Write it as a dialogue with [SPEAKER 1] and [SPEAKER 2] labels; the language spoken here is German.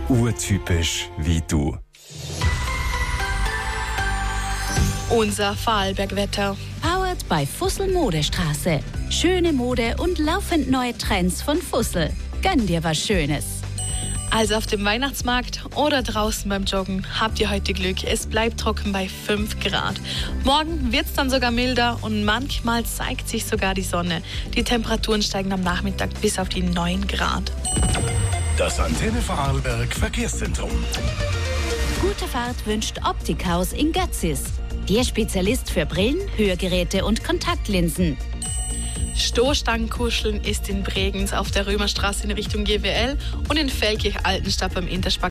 [SPEAKER 1] urtypisch wie du.
[SPEAKER 2] Unser Vorarlbergwetter.
[SPEAKER 3] Powered bei Fussel Modestraße. Schöne Mode und laufend neue Trends von Fussel. Gönn dir was Schönes.
[SPEAKER 2] Also auf dem Weihnachtsmarkt oder draußen beim Joggen habt ihr heute Glück. Es bleibt trocken bei 5 Grad. Morgen wird es dann sogar milder und manchmal zeigt sich sogar die Sonne. Die Temperaturen steigen am Nachmittag bis auf die 9 Grad.
[SPEAKER 4] Das Antenne Vorarlberg Verkehrszentrum.
[SPEAKER 3] Gute Fahrt wünscht Optikhaus in Götzis. Der Spezialist für Brillen, Hörgeräte und Kontaktlinsen.
[SPEAKER 2] Stoßstangenkuscheln ist in Bregenz auf der Römerstraße in Richtung GWL und in Feldkirch-Altenstadt beim Interspar